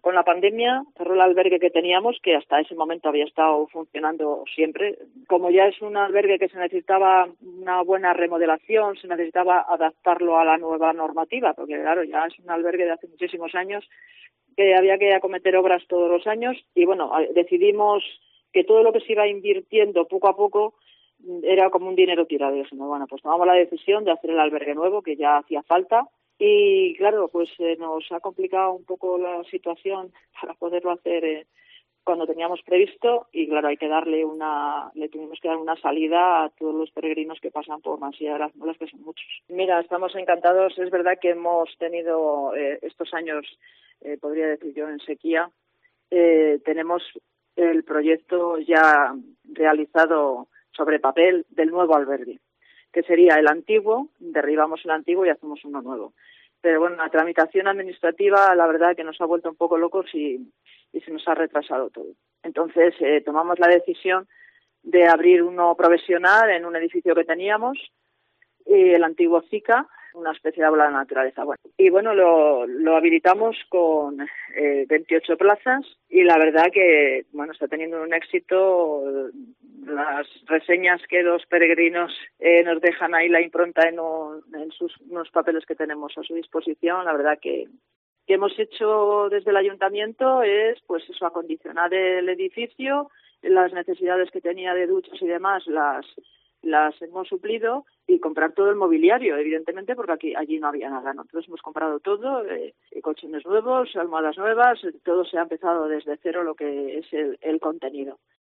Con la pandemia cerró el albergue que teníamos, que hasta ese momento había estado funcionando siempre. Como ya es un albergue que se necesitaba una buena remodelación, se necesitaba adaptarlo a la nueva normativa, porque claro, ya es un albergue de hace muchísimos años, que había que acometer obras todos los años y bueno, decidimos que todo lo que se iba invirtiendo poco a poco era como un dinero tirado. Y dijimos, bueno, pues tomamos la decisión de hacer el albergue nuevo, que ya hacía falta. Y claro, pues nos ha complicado un poco la situación para poderlo hacer cuando teníamos previsto y claro, le tuvimos que dar una salida a todos los peregrinos que pasan por Mansilla de las Mulas, que son muchos. Mira, estamos encantados. Es verdad que hemos tenido estos años, podría decir yo, en sequía. Tenemos el proyecto ya realizado sobre papel del nuevo albergue, que sería el antiguo, derribamos el antiguo y hacemos uno nuevo. Pero bueno, la tramitación administrativa, la verdad que nos ha vuelto un poco locos y se nos ha retrasado todo. Entonces tomamos la decisión de abrir uno provisional en un edificio que teníamos, el antiguo Zika, una especie de aula de la naturaleza. Bueno, y bueno, lo habilitamos con 28 plazas y la verdad que bueno, está teniendo un éxito. Las reseñas que los peregrinos nos dejan ahí, la impronta en unos papeles que tenemos a su disposición, la verdad que hemos hecho desde el ayuntamiento es pues eso, acondicionar el edificio, las necesidades que tenía de duchas y demás las hemos suplido y comprar todo el mobiliario, evidentemente, porque allí no había nada. Nosotros hemos comprado todo, colchones nuevos, almohadas nuevas, todo se ha empezado desde cero lo que es el contenido.